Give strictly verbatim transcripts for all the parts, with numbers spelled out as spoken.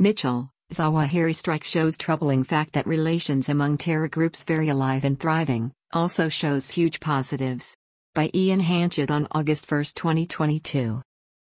Mitchell, Zawahiri strike shows troubling fact that relations among terror groups very alive and thriving, also shows huge positives. By Ian Hanchett on August first, twenty twenty-two.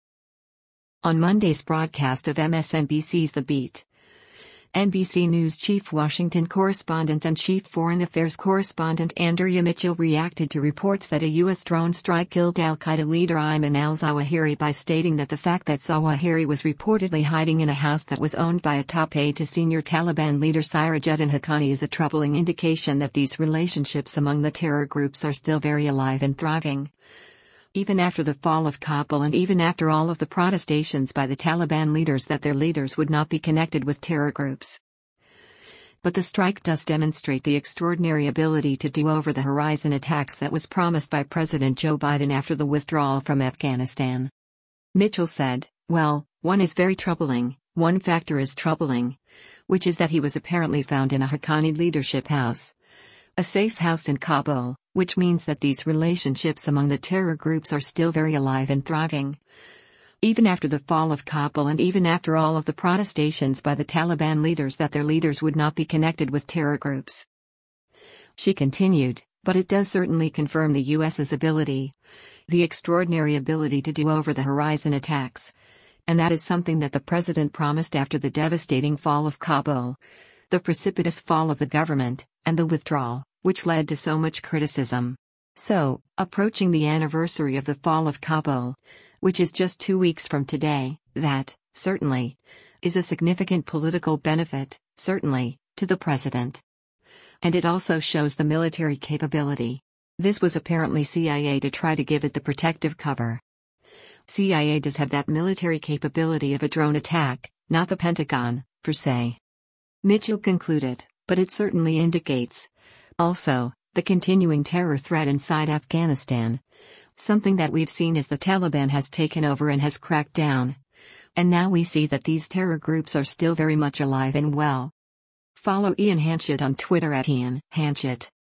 On Monday's broadcast of M S N B C's The Beat, N B C News chief Washington correspondent and chief foreign affairs correspondent Andrea Mitchell reacted to reports that a U S drone strike killed al-Qaeda leader Ayman al-Zawahiri by stating that the fact that Zawahiri was reportedly hiding in a house that was owned by a top aide to senior Taliban leader Sirajuddin Haqqani is a troubling indication that these relationships among the terror groups are still very alive and thriving. Even after the fall of Kabul and even after all of the protestations by the Taliban leaders that their leaders would not be connected with terror groups. But the strike does demonstrate the extraordinary ability to do over-the-horizon attacks that was promised by President Joe Biden after the withdrawal from Afghanistan. Mitchell said, "Well, one is very troubling, one factor is troubling, which is that he was apparently found in a Haqqani leadership house. A safe house in Kabul, which means that these relationships among the terror groups are still very alive and thriving. Even after the fall of Kabul and even after all of the protestations by the Taliban leaders that their leaders would not be connected with terror groups." She continued, "But it does certainly confirm the U S's ability, the extraordinary ability to do over-the-horizon attacks. And that is something that the president promised after the devastating fall of Kabul, the precipitous fall of the government, and the withdrawal, which led to so much criticism. So, approaching the anniversary of the fall of Kabul, which is just two weeks from today, that, certainly, is a significant political benefit, certainly, to the president. And it also shows the military capability. This was apparently C I A to try to give it the protective cover. C I A does have that military capability of a drone attack, not the Pentagon, per se." Mitchell concluded, "But it certainly indicates, also, the continuing terror threat inside Afghanistan. Something that we've seen as the Taliban has taken over and has cracked down. And now we see that these terror groups are still very much alive and well." Follow Ian Hanchett on Twitter at Ian Hanchett.